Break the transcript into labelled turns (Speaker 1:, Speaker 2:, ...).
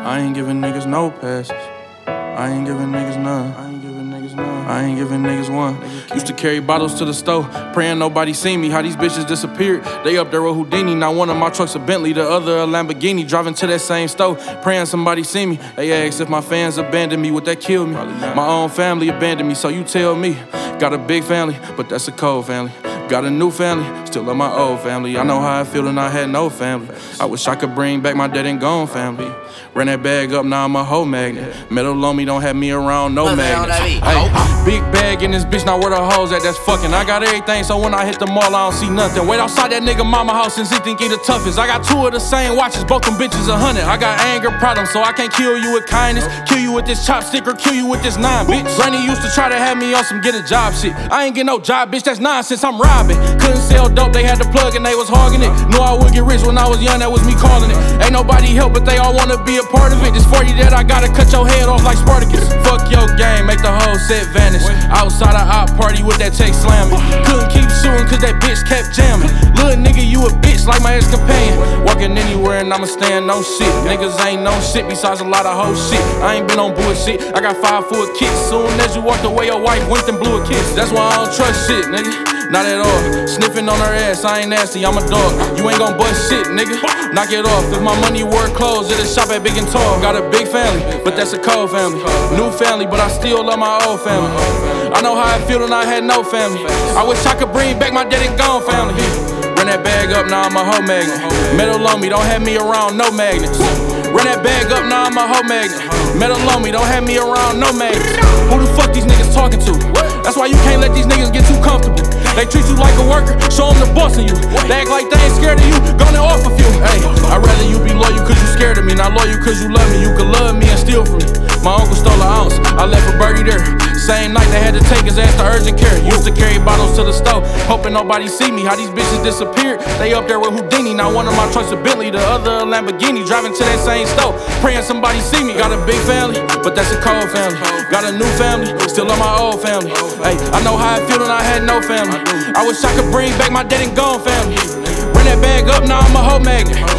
Speaker 1: I ain't giving niggas no passes. I ain't giving niggas none. I ain't giving niggas none. I ain't giving niggas one. Used to carry bottles to the store, praying nobody seen me. How these bitches disappeared. They up there with Houdini. Now one of my trucks a Bentley, the other a Lamborghini. Driving to that same store, praying somebody see me. They ask if my fans abandoned me, would that kill me? My own family abandoned me, so you tell me. Got a big family, but that's a cold family. Got a new family, still love my old family. I know how I feel and I had no family. I wish I could bring back my dead and gone family. Ran that bag up, now I'm a hoe magnet. Metal on me, don't have me around, no magnets. Hey, big bag in this bitch, now where the hoes at, that's fucking. I got everything, so when I hit the mall, I don't see nothing. Wait outside that nigga mama house since he think he the toughest. I got 2 of the same watches, both them bitches 100. I got anger problems, so I can't kill you with kindness. Kill you with this chopstick or kill you with this 9, bitch. Granny used to try to have me on some get a job shit. I ain't get no job, bitch, that's nonsense, I'm robbing. Couldn't sell dope, they had the plug and they was hogging it. Knew I would get rich when I was young, that was me calling it. Ain't nobody help, but they all wanna be a part of it. This 40 that I gotta cut your head off like Spartacus. Fuck your game, make the whole set vanish. Outside a op party with that check slamming. Couldn't keep shooting cause that bitch kept jamming. Little nigga, you a bitch like my ex-companion. Walking anywhere and I'ma stand no shit. Niggas ain't no shit besides a lot of hoe shit. I ain't been on bullshit, I got 5 for a kick. Soon as you walked away, your wife went and blew a kiss. That's why I don't trust shit, nigga. Not at all. Sniffing on her ass, I ain't nasty, I'm a dog. You ain't gon' bust shit, nigga. Knock it off. If my money wore clothes, it'll shop at Big and Tall. Got a big family, but that's a cold family. New family, but I still love my old family. I know how I feel and I had no family. I wish I could bring back my dead and gone family. Run that bag up, now I'm a hoe magnet. Metal on me, don't have me around no magnets. Run that bag up, now I'm a hoe magnet. Metal on me, don't have me around no magnets. Who the fuck these niggas talking to? That's why you can't let these niggas get too comfortable. They treat you like a worker, show them the boss in you. They act like they ain't scared of you, gonna off a few. Hey, I'd rather you be loyal cause you scared of me, not loyal cause you love me. You could love me and steal from me. My uncle stole an ounce, I left a birdie there. Same night they had to take his ass to urgent care. Used to carry bottles to the stove, hoping nobody see me. How these bitches disappeared, they up there with Houdini. Now one of my trucks a Bentley, the other a Lamborghini. Driving to that same store, praying somebody see me. Got a big family, but that's a cold family. Got a new family, still love my old family. Hey, I know how I feel and I had no family. I wish I could bring back my dead and gone family. Run that bag up, now I'm a hoe magnet.